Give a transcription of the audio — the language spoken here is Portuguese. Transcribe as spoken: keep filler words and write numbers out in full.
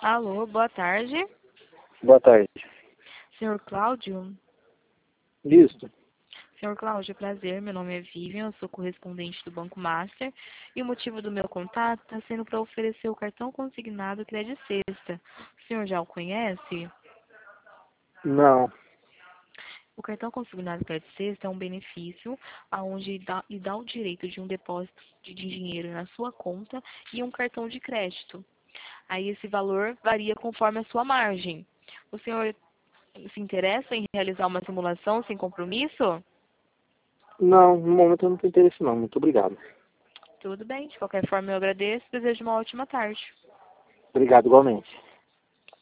Alô, boa tarde. Boa tarde. Senhor Cláudio? Isso. Senhor Cláudio, prazer. Meu nome é Vivian, eu sou correspondente do Banco Master. E o motivo do meu contato está sendo para oferecer o cartão consignado Crédito Sexta. O senhor já o conhece? Não. O cartão consignado Crédito Sexta é um benefício onde dá, lhe dá o direito de um depósito de dinheiro na sua conta e um cartão de crédito. Aí esse valor varia conforme a sua margem. O senhor se interessa em realizar uma simulação sem compromisso? Não, no momento eu não tenho interesse não. Muito obrigado. Tudo bem, de qualquer forma eu agradeço e desejo uma ótima tarde. Obrigado igualmente.